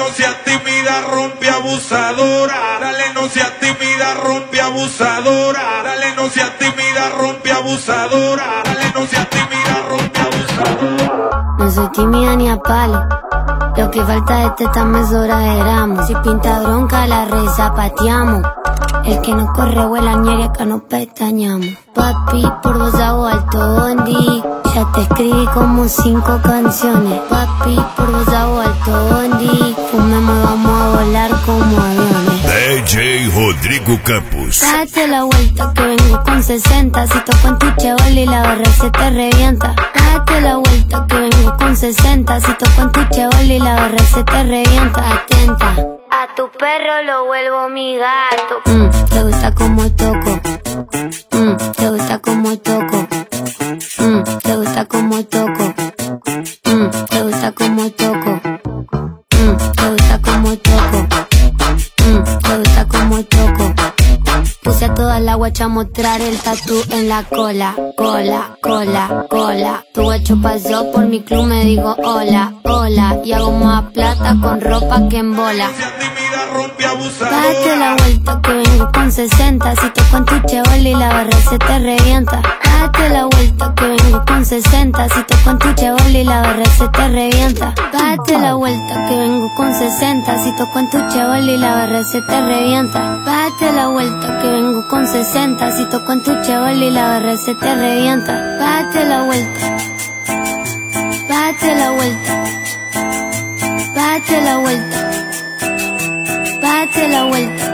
no seas tímida, rompe abusadora. Dale, no seas tímida, rompe abusadora. Dale, no seas tímida, rompe abusadora. Dale, no seas tímida, rompe abusadora. No soy tímida ni a palo. Lo que falta de teta me sobra de gramos. Si pinta bronca la rezapateamos. El que no corre vuela ñeri, acá no pestañamos. Papi, por vos hago alto bondi. Ya te escribí como 5 canciones. Papi, por vos hago alto bondi. Fumemos, vamos a volar como aviones. DJ Rodrigo Campos. Date la vuelta que vengo con 60. Si toco en tu chevole y la barra se te revienta. Date la vuelta que vengo con 60. Si toco en tu chevole y la barra se te revienta. Atenta. A tu perro lo vuelvo mi gato. Te gusta como toco. Te gusta como toco. Te gusta como toco. Te gusta como toco. Te gusta como toco. Te gusta como toco. Puse a toda la guacha a mostrar el tatú en la cola. Cola, cola, cola. Tu guacho pasó por mi club, me dijo hola, hola. Y hago más plata con ropa que en bola. Date la vuelta que vengo con 60. Si toco en tu chevole y la barra se te revienta. Date la vuelta que vengo con 60. Si toco en tu chevole y la barra se te revienta. Date la vuelta que vengo con 60. Si toco en tu chevole y la barra se te revienta. Date la vuelta que vengo con 60. Si toco en tu chevole y la barra se te revienta. Date la vuelta. Date la vuelta. Date la vuelta. Date la vuelta.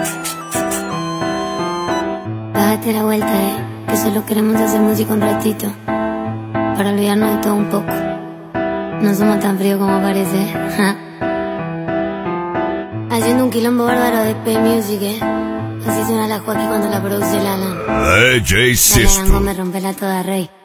Date la vuelta, que solo queremos hacer música un ratito, para olvidarnos de todo un poco. No somos tan fríos como parece. Haciendo un quilombo bárbaro de P-Music, Así suena la Joaquín cuando la produce el Alan. DJ Sisto. Me rompe la toda, rey.